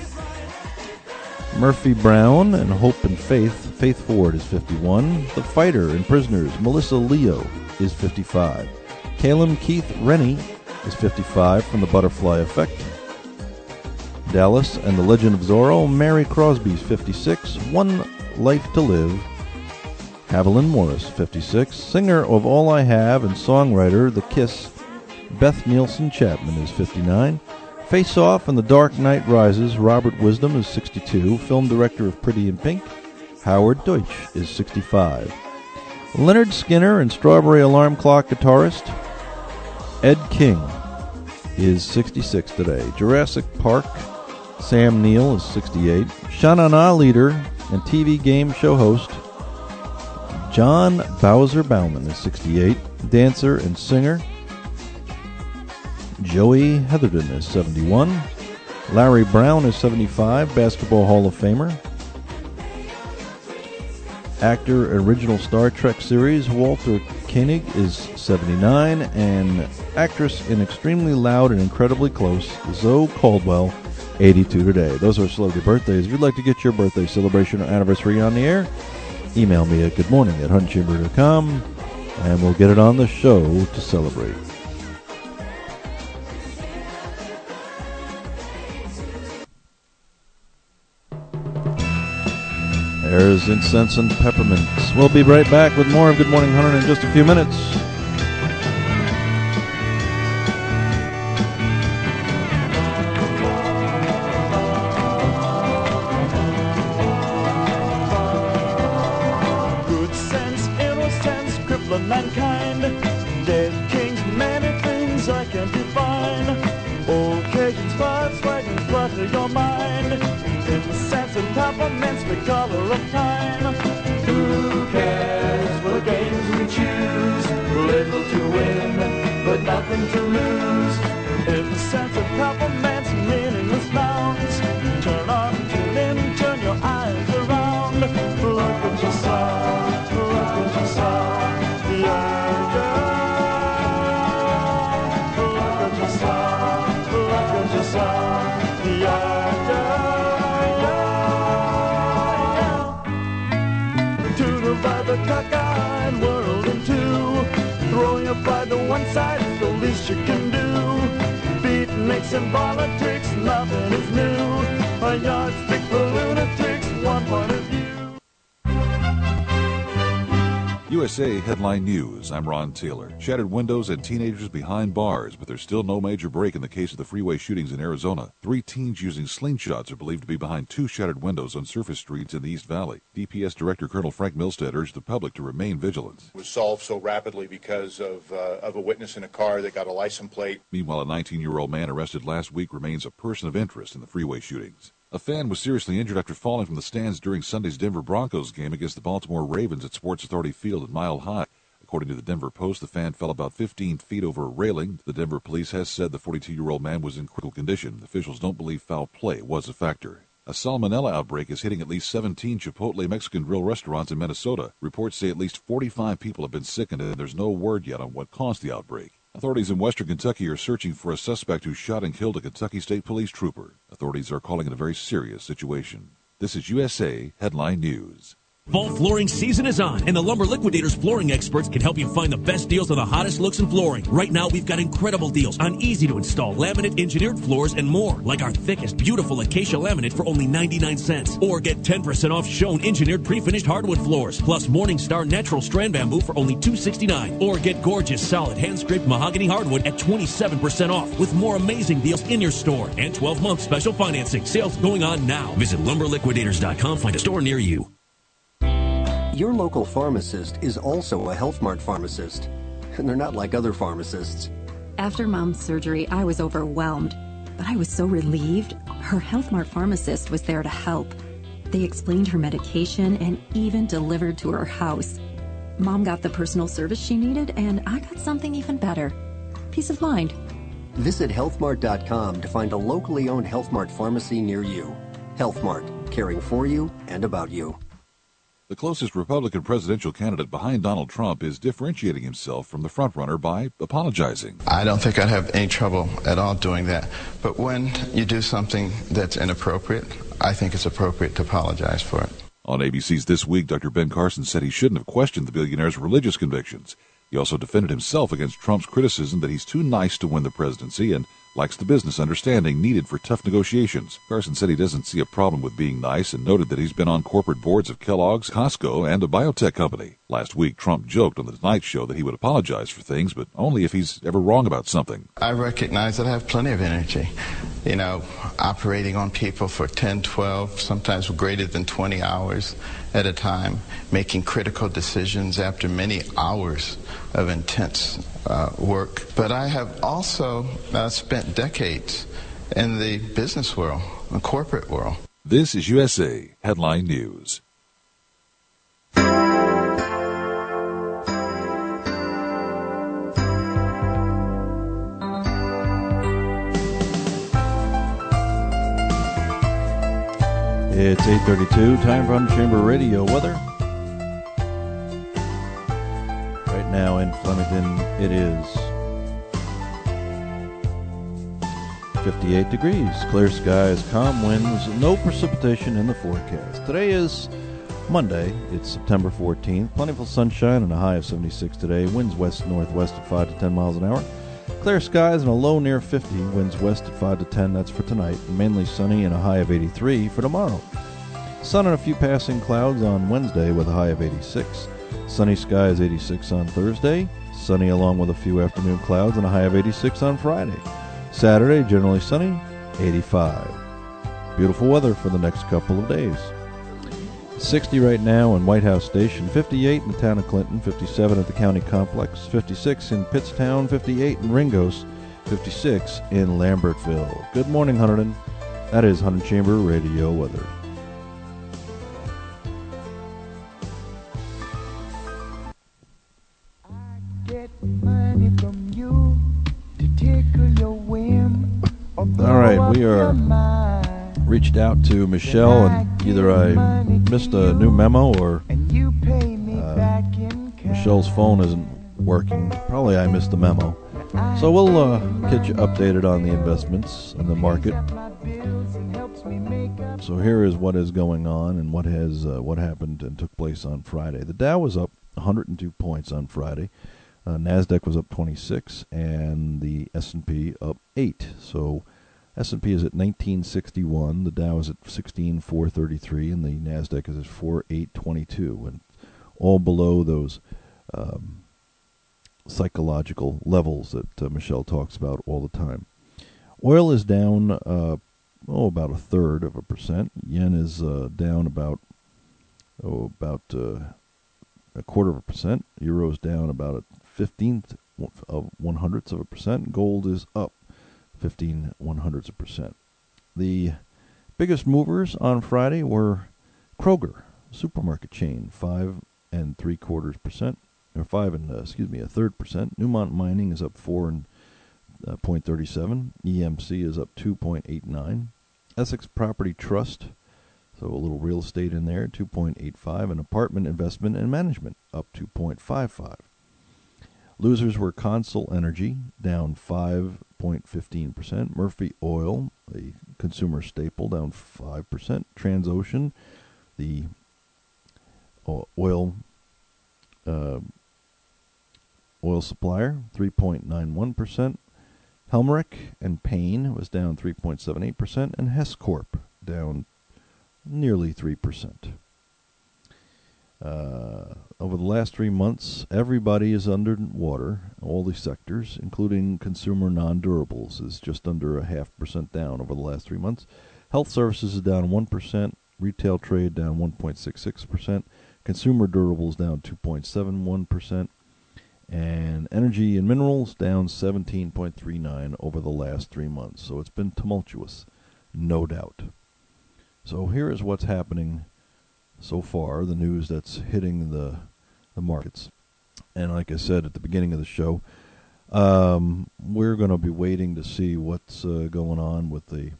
Murphy Brown and Hope and Faith, Faith Ford is fifty-one. The Fighter and Prisoners, Melissa Leo is fifty-five. Caleb Keith Rennie is fifty-five from The Butterfly Effect. Dallas and the Legend of Zorro, Mary Crosby is fifty-six. One Life to Live, Haviland Morris, fifty-six. Singer of All I Have and songwriter The Kiss, Beth Nielsen Chapman is fifty-nine. Face Off and The Dark Knight Rises, Robert Wisdom is sixty-two. Film director of Pretty in Pink, Howard Deutsch is sixty-five. Leonard Skinner and Strawberry Alarm Clock guitarist Ed King is sixty-six today. Jurassic Park, Sam Neill is sixty-eight. Sha Na Na leader and T V game show host John Bowser Bauman is sixty-eight. Dancer and singer Joey Heatherton is seventy-one. Larry Brown is seventy-five, Basketball Hall of Famer. Actor, original Star Trek series, Walter Koenig is seventy-nine, and actress in Extremely Loud and Incredibly Close, Zoe Caldwell, eighty-two today. Those are celebrity birthdays. If you'd like to get your birthday celebration or anniversary on the air, email me at goodmorning at hunt chamber dot com, and we'll get it on the show to celebrate. There's incense and peppermints. We'll be right back with more of Good Morning Hunter in just a few minutes. Good sense, innocence, crippling mankind. Dead kings, many things I can't define. Occasions, spots, frightens, flutter your mind. Incense and peppermints, the color of time. Who cares for the games we choose? Little to win, but nothing to lose. Incense and peppermints, meaningless bounds. Turn on, tune in, turn your eyes around. Look at yourself, look at yourself, yeah, yeah. Look at yourself, look at yourself. cockeyed world in two. Throwing a fight to one side is the least you can do. Beatniks and politics, nothing is new. A yardstick for lunatics, one point of view. U S A Headline News. I'm Ron Taylor. Shattered windows and teenagers behind bars, but there's still no major break in the case of the freeway shootings in Arizona. Three teens using slingshots are believed to be behind two shattered windows on surface streets in the East Valley. D P S Director Colonel Frank Milstead urged the public to remain vigilant. It was solved so rapidly because of, uh, of a witness in a car that got a license plate. Meanwhile, a nineteen-year-old man arrested last week remains a person of interest in the freeway shootings. A fan was seriously injured after falling from the stands during Sunday's Denver Broncos game against the Baltimore Ravens at Sports Authority Field at Mile High. According to the Denver Post, the fan fell about fifteen feet over a railing. The Denver police has said the forty-two-year-old man was in critical condition. Officials don't believe foul play was a factor. A salmonella outbreak is hitting at least seventeen Chipotle Mexican grill restaurants in Minnesota. Reports say at least forty-five people have been sickened, and there's no word yet on what caused the outbreak. Authorities in western Kentucky are searching for a suspect who shot and killed a Kentucky State Police trooper. Authorities are calling it a very serious situation. This is U S A Headline News. Fall flooring season is on, and the Lumber Liquidators flooring experts can help you find the best deals on the hottest looks in flooring. Right now, we've got incredible deals on easy-to-install laminate engineered floors and more, like our thickest, beautiful acacia laminate for only ninety-nine cents. Or get ten percent off Schoen engineered pre-finished hardwood floors, plus Morningstar natural strand bamboo for only two sixty-nine. Or get gorgeous, solid, hand-scraped mahogany hardwood at twenty-seven percent off, with more amazing deals in your store and twelve month special financing. Sales going on now. Visit lumber liquidators dot com. Find a store near you. Your local pharmacist is also a Health Mart pharmacist, and they're not like other pharmacists. After Mom's surgery, I was overwhelmed, but I was so relieved. Her Health Mart pharmacist was there to help. They explained her medication and even delivered to her house. Mom got the personal service she needed, and I got something even better. Peace of mind. Visit health mart dot com to find a locally owned Health Mart pharmacy near you. Health Mart, caring for you and about you. The closest Republican presidential candidate behind Donald Trump is differentiating himself from the frontrunner by apologizing. I don't think I'd have any trouble at all doing that. But when you do something that's inappropriate, I think it's appropriate to apologize for it. On A B C's This Week, Doctor Ben Carson said he shouldn't have questioned the billionaire's religious convictions. He also defended himself against Trump's criticism that he's too nice to win the presidency and lacks the business understanding needed for tough negotiations. Carson said he doesn't see a problem with being nice and noted that he's been on corporate boards of Kellogg's, Costco, and a biotech company. Last week, Trump joked on The Tonight Show that he would apologize for things, but only if he's ever wrong about something. I recognize that I have plenty of energy. You know, operating on people for ten, twelve, sometimes greater than twenty hours at a time, making critical decisions after many hours of intense uh, work. But I have also uh, spent decades in the business world, the corporate world. This is U S A Headline News. It's eight thirty-two, time for Chamber Radio weather. Right now in Flemington, it is fifty-eight degrees, clear skies, calm winds, no precipitation in the forecast. Today is Monday, it's September fourteenth, plentiful sunshine and a high of seventy-six today, winds west-northwest at five to ten miles an hour. Clear skies and a low near fifty, winds west at five to ten, that's for tonight, mainly sunny and a high of eighty-three for tomorrow. Sun and a few passing clouds on Wednesday with a high of eighty-six. Sunny skies eighty-six on Thursday, sunny along with a few afternoon clouds and a high of eighty-six on Friday. Saturday, generally sunny, eighty-five. Beautiful weather for the next couple of days. sixty right now in White House Station, fifty-eight in the town of Clinton, fifty-seven at the county complex, fifty-six in Pittstown, fifty-eight in Ringgoes, fifty-six in Lambertville. Good morning, Hunterdon. That is Hunter Chamber Radio weather. All right, we are reached out to Michelle, and either I missed a new memo or uh, Michelle's phone isn't working. Probably I missed the memo. So we'll uh, get you updated on the investments and the market. So here is what is going on and what has uh, what happened and took place on Friday. The Dow was up one hundred two points on Friday. Uh, NASDAQ was up twenty-six, and the S and P up eight. So S and P is at nineteen sixty-one, the Dow is at sixteen four thirty-three, and the NASDAQ is at four eight twenty-two, and all below those um, psychological levels that uh, Michelle talks about all the time. Oil is down, uh, oh, about a third of a percent. Yen is uh, down about, oh, about uh, a quarter of a percent. Euro is down about a fifteenth of one hundredths of a percent. Gold is up fifteen one hundredths of a percent. The biggest movers on Friday were Kroger, supermarket chain, five and three quarters percent, or five and uh, excuse me, a third percent. Newmont Mining is up four and uh, point thirty seven. E M C is up two point eight nine. Essex Property Trust, so a little real estate in there, two point eight five, and Apartment Investment and Management up two point five five. Losers were Consul Energy, down five point one five percent. Murphy Oil, a consumer staple, down five percent. Transocean, the oil uh, oil supplier, three point nine one percent. Helmerich and Payne was down three point seven eight percent. And Hess Corp down nearly three percent. Uh, over the last three months, everybody is underwater. All the sectors, including consumer non-durables, is just under a half percent down over the last three months. Health services is down one percent. Retail trade down one point six six percent. Consumer durables down two point seven one percent. And energy and minerals down seventeen point three nine over the last three months. So it's been tumultuous, no doubt. So here is what's happening so far, the news that's hitting the the markets. And like I said at the beginning of the show, um, we're going to be waiting to see what's uh, going on with the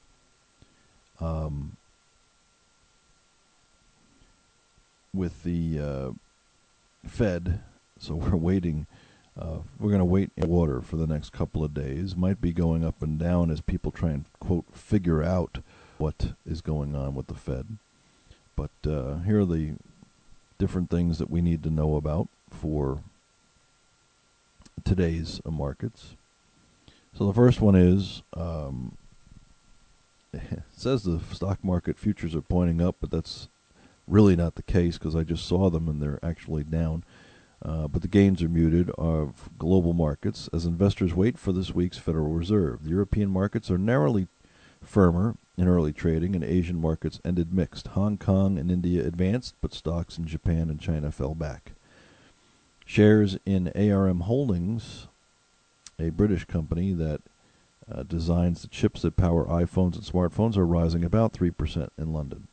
um, with the uh, Fed. So we're waiting. Uh, we're going to wait in water for the next couple of days. Might be going up and down as people try and, quote, figure out what is going on with the Fed. But uh, here are the different things that we need to know about for today's uh, markets. So the first one is, um, it says the stock market futures are pointing up, but that's really not the case because I just saw them and they're actually down. Uh, but the gains are muted of global markets as investors wait for this week's Federal Reserve. The European markets are narrowly firmer in early trading, and Asian markets ended mixed. Hong Kong and India advanced, but stocks in Japan and China fell back. Shares in A R M Holdings, a British company that uh, designs the chips that power iPhones and smartphones, are rising about three percent in London.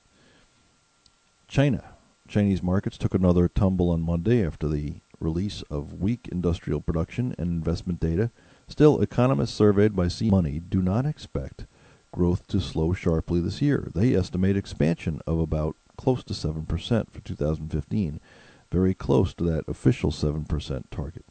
China. Chinese markets took another tumble on Monday after the release of weak industrial production and investment data. Still, economists surveyed by C Money do not expect growth to slow sharply this year. They estimate expansion of about close to seven percent for two thousand fifteen, very close to that official seven percent target.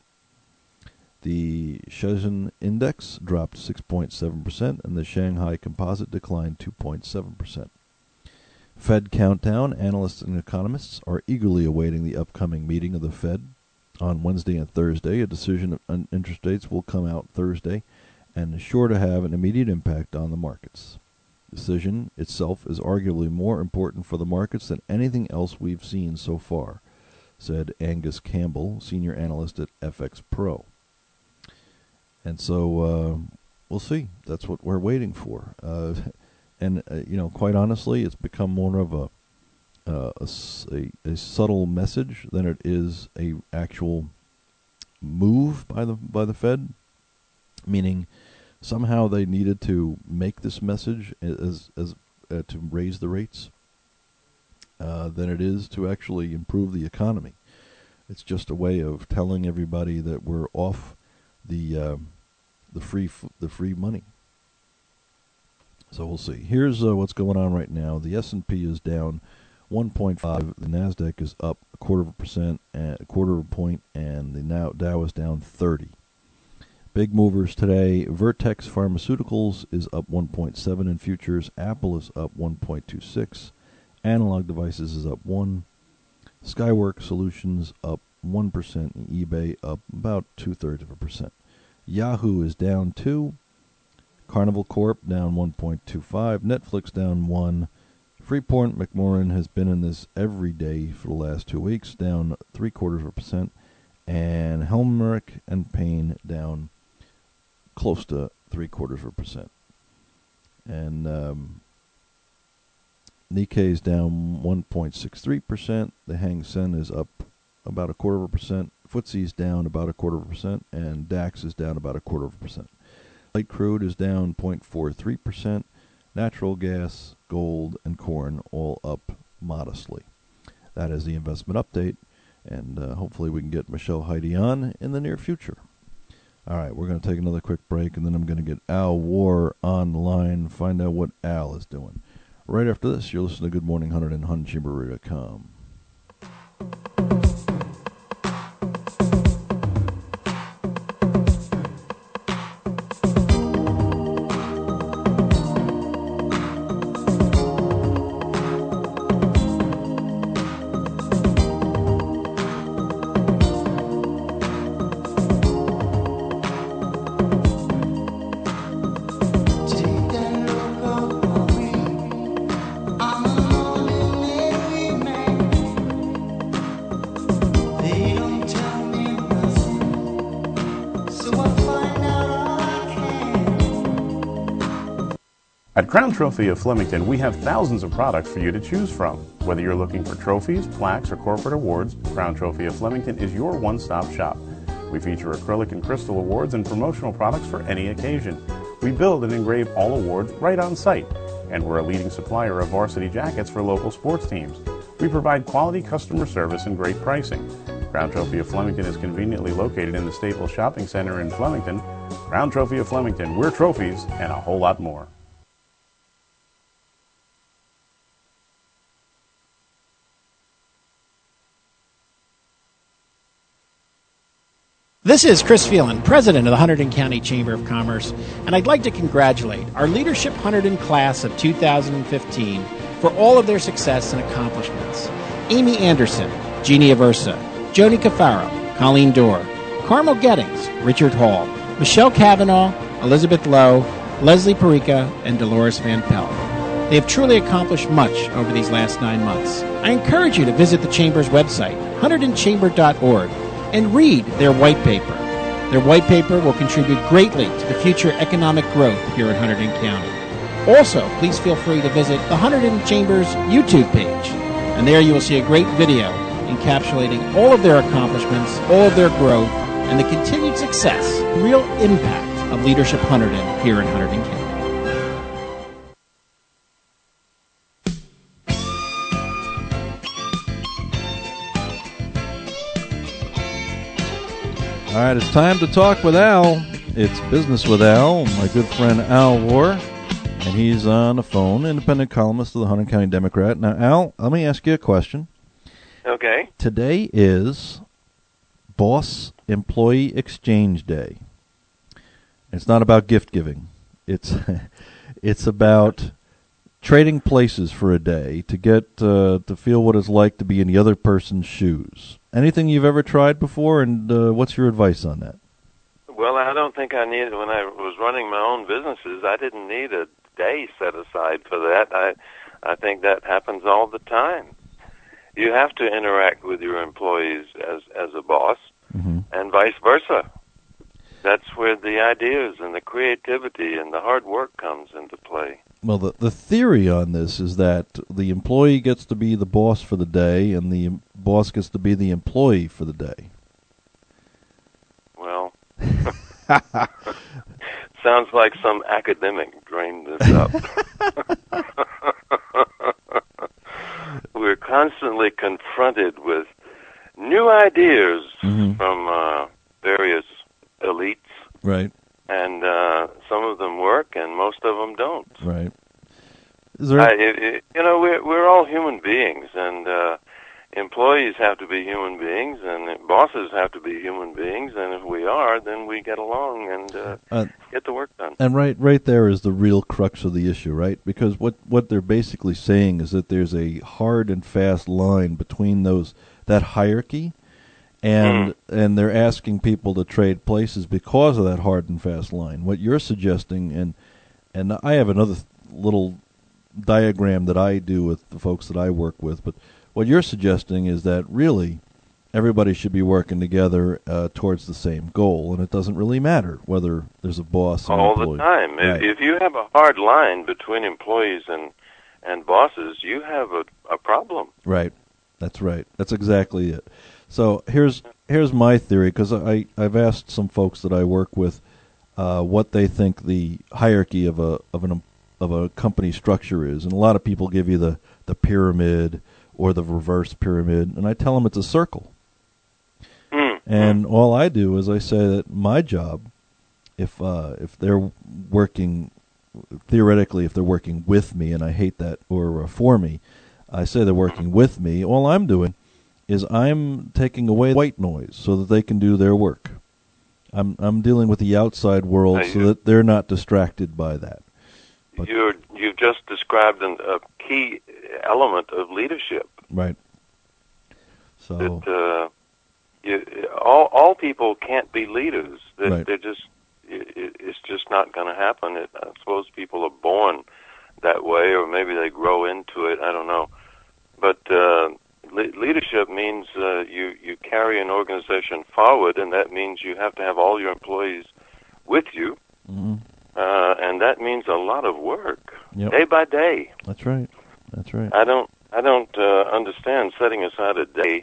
The Shenzhen Index dropped six point seven percent, and the Shanghai Composite declined two point seven percent. Fed countdown. Analysts and economists are eagerly awaiting the upcoming meeting of the Fed on Wednesday and Thursday. A decision on interest rates will come out Thursday and is sure to have an immediate impact on the markets. The decision itself is arguably more important for the markets than anything else we've seen so far, said Angus Campbell, senior analyst at F X Pro. And so uh, we'll see. That's what we're waiting for. Uh, and, uh, you know, quite honestly, it's become more of a, uh, a, a, a subtle message than it is a actual move by the by the Fed, meaning somehow they needed to make this message as as uh, to raise the rates uh, than it is to actually improve the economy. It's just a way of telling everybody that we're off the uh, the free f- the free money. So we'll see. Here's uh, what's going on right now. The S and P is down one point five. The Nasdaq is up a quarter of a percent, and a quarter of a point, and the Dow is down thirty. Big movers today. Vertex Pharmaceuticals is up one point seven in futures. Apple is up one point two six. Analog Devices is up one. Skyworks Solutions up one percent. eBay up about two-thirds of a percent. Yahoo is down two. Carnival Corp down one point two five. Netflix down one. Freeport McMoran has been in this every day for the last two weeks, down three-quarters of a percent. And Helmerich and Payne down close to three-quarters of a percent. And um, Nikkei is down one point six three percent. The Hang Seng is up about a quarter of a percent. F T S E is down about a quarter of a percent. And DAX is down about a quarter of a percent. Light crude is down zero point four three percent. Natural gas, gold, and corn all up modestly. That is the investment update. And uh, hopefully we can get Michelle Heide on in the near future. All right, we're going to take another quick break, and then I'm going to get Al War on the line, find out what Al is doing. Right after this, you're listening to Good Morning Hunter and Hunt Chamber Radio dot com. At Crown Trophy of Flemington, we have thousands of products for you to choose from. Whether you're looking for trophies, plaques, or corporate awards, Crown Trophy of Flemington is your one-stop shop. We feature acrylic and crystal awards and promotional products for any occasion. We build and engrave all awards right on site, and we're a leading supplier of varsity jackets for local sports teams. We provide quality customer service and great pricing. Crown Trophy of Flemington is conveniently located in the Staples Shopping Center in Flemington. Crown Trophy of Flemington, we're trophies and a whole lot more. This is Chris Phelan, president of the Hunterdon County Chamber of Commerce, and I'd like to congratulate our Leadership Hunterdon class of two thousand fifteen for all of their success and accomplishments. Amy Anderson, Jeannie Aversa, Joni Cafaro, Colleen Dorr, Carmel Gettings, Richard Hall, Michelle Cavanaugh, Elizabeth Lowe, Leslie Perica, and Dolores Van Pelt. They have truly accomplished much over these last nine months. I encourage you to visit the Chamber's website, hunterdon chamber dot org, and read their white paper. Their white paper will contribute greatly to the future economic growth here in Hunterdon County. Also, please feel free to visit the Hunterdon Chamber's YouTube page, and there you will see a great video encapsulating all of their accomplishments, all of their growth, and the continued success, real impact of Leadership Hunterdon here in Hunterdon County. All right, it's time to talk with Al. It's Business with Al, my good friend Al War, and he's on the phone, independent columnist of the Hunterdon County Democrat. Now, Al, let me ask you a question. Okay. Today is Boss Employee Exchange Day. It's not about gift giving. It's it's about trading places for a day to get uh, to feel what it's like to be in the other person's shoes. Anything you've ever tried before, and uh, what's your advice on that? Well, I don't think I needed, when I was running my own businesses, I didn't need a day set aside for that. I I think that happens all the time. You have to interact with your employees as, as a boss, mm-hmm. and vice versa. That's where the ideas and the creativity and the hard work comes into play. Well, the the theory on this is that the employee gets to be the boss for the day, and the boss gets to be the employee for the day. Well, sounds like some academic dreamed this up. We're constantly confronted with new ideas mm-hmm. from uh, various elites. Right. And uh, some of them work, and most of them don't. Right. Is there? I, it, it, you know, we're we're all human beings, and uh, employees have to be human beings, and bosses have to be human beings. And if we are, then we get along and uh, uh, get the work done. And right, right there is the real crux of the issue, right? Because what what they're basically saying is that there's a hard and fast line between those that hierarchy And and they're asking people to trade places because of that hard and fast line. What you're suggesting, and and I have another th- little diagram that I do with the folks that I work with, but what you're suggesting is that really everybody should be working together uh, towards the same goal, and it doesn't really matter whether there's a boss or all an employee. the time. Right. If, if you have a hard line between employees and and bosses, you have a, a problem. Right. That's right. That's exactly it. So here's here's my theory, because I I've asked some folks that I work with uh, what they think the hierarchy of a of an of a company structure is, and a lot of people give you the, the pyramid or the reverse pyramid, and I tell them it's a circle. Mm. And all I do is I say that my job, if uh, if they're working theoretically, if they're working with me, and I hate that, or uh, for me, I say they're working with me. All I'm doing is I'm taking away white noise so that they can do their work. I'm I'm dealing with the outside world Now so you- that they're not distracted by that. You're, you've just described an, a key element of leadership. Right. So That uh, you, all all people can't be leaders. They're, Right. they're just it, it's just not going to happen. It, I suppose people are born that way, or maybe they grow into it. I don't know. But uh, le- leadership means uh, you you carry an organization forward, and that means you have to have all your employees with you. Mm-hmm. Uh, and that means a lot of work, Yep. day by day. That's right. That's right. I don't, I don't uh, understand setting aside a day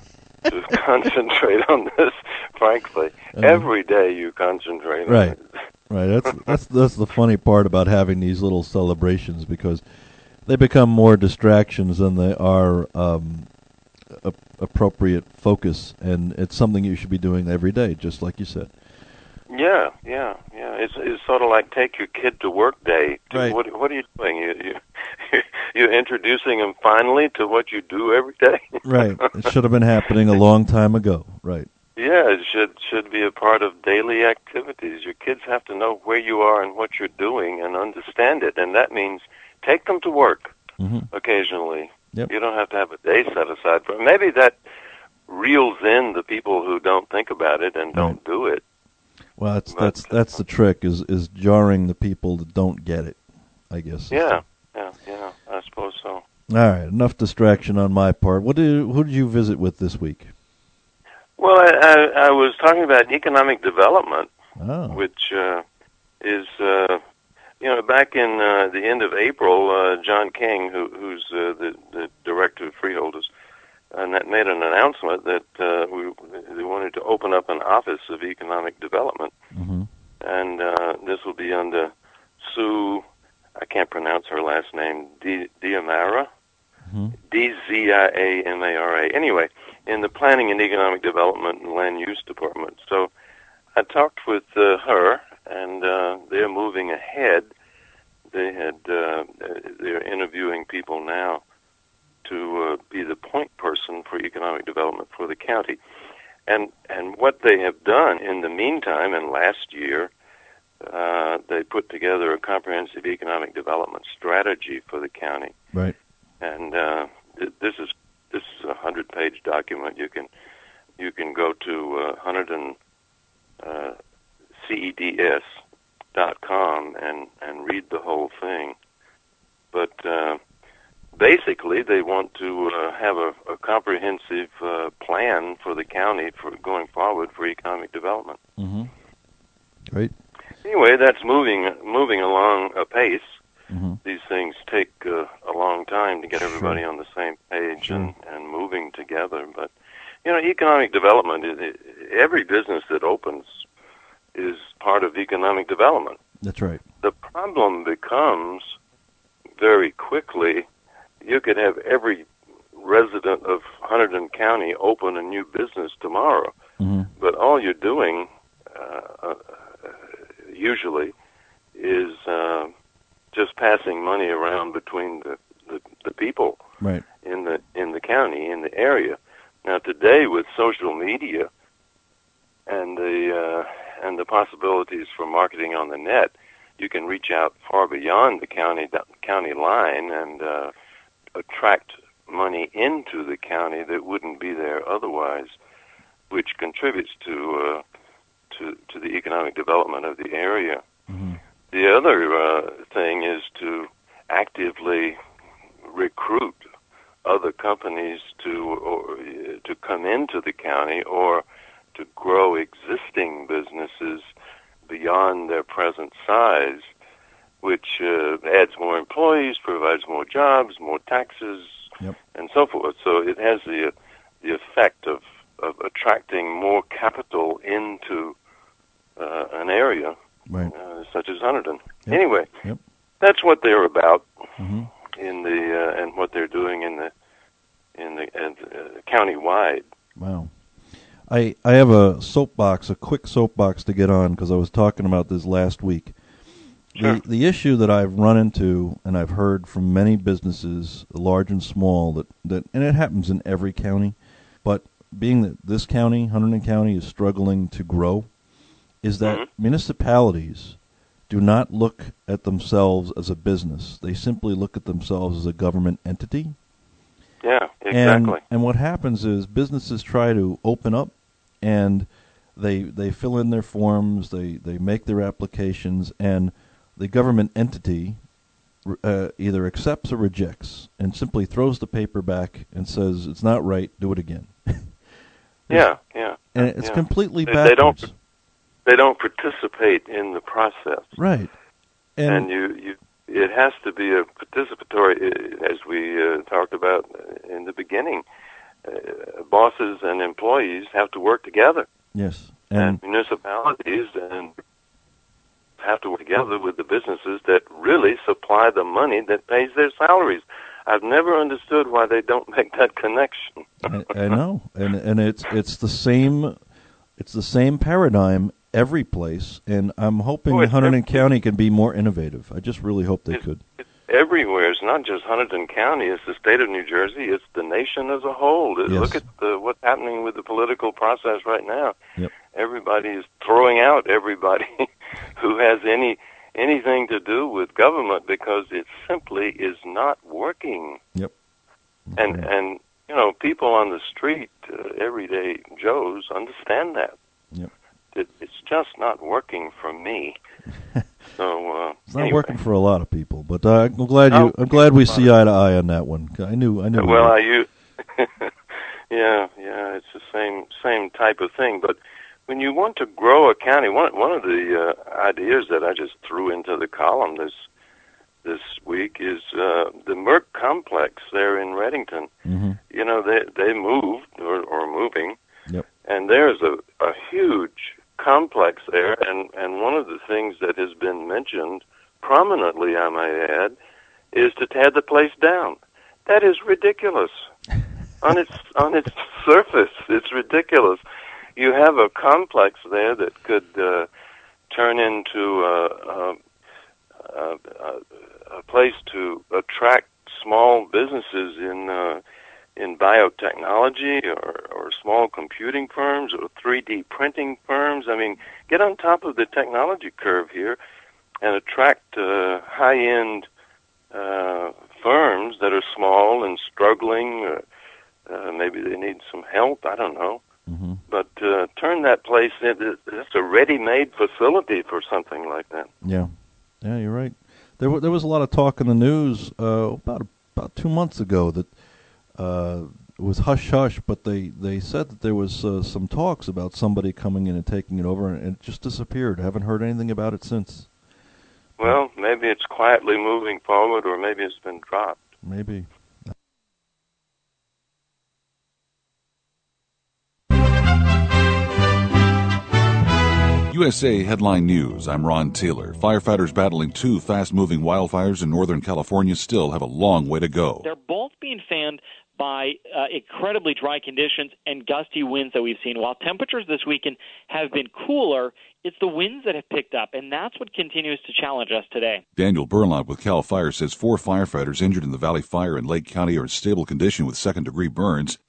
to concentrate on this. Frankly, Uh, every day you concentrate on Right. it. Right. That's that's that's the funny part about having these little celebrations, because they become more distractions than they are um, a- appropriate focus, and it's something you should be doing every day, just like you said. Yeah, yeah, yeah. It's it's sort of like take your kid to work day. Right. What what are you doing? You you you're introducing them finally to what you do every day. Right. It should have been happening a long time ago. Right. Yeah, it should should be a part of daily activities. Your kids have to know where you are and what you're doing and understand it, and that means take them to work Mm-hmm. occasionally. Yep. You don't have to have a day set aside for it. Maybe that reels in the people who don't think about it and don't do it. Well, that's that's that's the trick, is is jarring the people that don't get it, I guess. Yeah, yeah, yeah. I suppose so. All right, enough distraction on my part. What did who did you visit with this week? Well, I, I, I was talking about economic development, Oh. which uh, is, uh, you know, back in uh, the end of April, uh, John King, who, who's uh, the, the director of Freeholders, and that made an announcement that uh, we they wanted to open up an office of economic development, Mm-hmm. and uh, this will be under Sue. I can't pronounce her last name. Di- Diamara. Mm-hmm. D Z I A M A R A. Anyway, in the Planning and Economic Development and Land Use Department. So I talked with uh, her, and uh, they're moving ahead. They had uh, they're interviewing people now to uh, be the point person for economic development for the county. And and what they have done in the meantime, and last year, uh, they put together a comprehensive economic development strategy for the county. Right. And uh, th- this is this is a hundred-page document. You can you can go to uh, hundred and uh, C E D S dot com and and read the whole thing. But uh, basically, they want to uh, have a, a comprehensive uh, plan for the county for going forward for economic development. Mm-hmm. Right. Anyway, that's moving moving along apace. Mm-hmm. These things take uh, a long time to get Sure. everybody on the same page Sure. and, and moving together. But, you know, economic development, it, it, every business that opens is part of economic development. That's right. The problem becomes very quickly, you could have every resident of Hunterdon County open a new business tomorrow, Mm-hmm. but all you're doing uh, uh, usually is uh, just passing money around between the, the, the people Right. in the in the county, in the area. Now today, with social media and the uh, and the possibilities for marketing on the net, you can reach out far beyond the county the county line and uh, attract money into the county that wouldn't be there otherwise. which contributes to uh, to to the economic development of the area. Mm-hmm. The other uh, thing is to actively recruit other companies to or, uh, to come into the county or to grow existing businesses beyond their present size, which uh, adds more employees, provides more jobs, more taxes, yep. and so forth. So it has the the effect of, of attracting more capital into uh, an area, right. uh, such as Hunterdon. Yep. Anyway, yep. that's what they're about mm-hmm. in the uh, and what they're doing in the in the and, uh, county-wide. Wow. I I have a soapbox, a quick soapbox to get on because I was talking about this last week. Sure. The the issue that I've run into and I've heard from many businesses, large and small, that, that and it happens in every county, but being that this county, Hunterdon County, is struggling to grow, is that mm-hmm. municipalities do not look at themselves as a business. They simply look at themselves as a government entity. Yeah, exactly. And, and what happens is businesses try to open up, and they they fill in their forms, they, they make their applications, and the government entity uh, either accepts or rejects and simply throws the paper back and says, it's not right, do it again. yeah, yeah. And it's yeah. completely they, backwards. They don't, they don't participate in the process. Right. And, and you, you, it has to be a participatory, as we uh, talked about in the beginning. Uh, bosses and employees have to work together. Yes. And, And, and municipalities and have to work together with the businesses that really supply the money that pays their salaries. I've never understood why they don't make that connection. I, I know, and and it's it's the same, it's the same paradigm every place, and I'm hoping Oh, it's Hunterdon every- County can be more innovative. I just really hope they It's- could. Everywhere. It's not just Hunterdon County. It's the state of New Jersey. It's the nation as a whole. Yes. Look at the, what's happening with the political process right now. Yep. Everybody is throwing out everybody who has any anything to do with government because it simply is not working. Yep. And and you know, people on the street, uh, everyday Joes, understand that. Yep. It, it's just not working for me. So uh, It's not anyway. working for a lot of people, but uh, I'm glad you. Oh, I'm glad we see eye to eye on that one. I knew. I knew. we Well, would. I you, yeah, yeah, it's the same same type of thing. But when you want to grow a county, one one of the uh, ideas that I just threw into the column this this week is uh, the Merck complex there in Reddington. Mm-hmm. You know, they they moved or, or moving, Yep. and there's a, a huge complex there. And and one of the things that has been mentioned prominently, I might add, is to tear the place down. That is ridiculous. on its on its surface, it's ridiculous. You have a complex there that could uh, turn into a, a, a, a place to attract small businesses in uh, in biotechnology or, or small computing firms or three D printing firms. I mean, get on top of the technology curve here and attract uh, high-end uh, firms that are small and struggling. Uh, uh, maybe they need some help. I don't know. Mm-hmm. But uh, turn that place into it's a ready-made facility for something like that. Yeah, yeah, you're right. There, w- there was a lot of talk in the news uh, about about two months ago that uh, it was hush hush, but they, they said that there was uh, some talks about somebody coming in and taking it over, and it just disappeared. I haven't heard anything about it since. Well, maybe it's quietly moving forward, or maybe it's been dropped. Maybe. U S A Headline News. I'm Ron Taylor. Firefighters battling two fast-moving wildfires in Northern California still have a long way to go. They're both being fanned by uh, incredibly dry conditions and gusty winds that we've seen. While temperatures this weekend have been cooler, it's the winds that have picked up, and that's what continues to challenge us today. Daniel Burlap with CAL FIRE says four firefighters injured in the Valley Fire in Lake County are in stable condition with second-degree burns.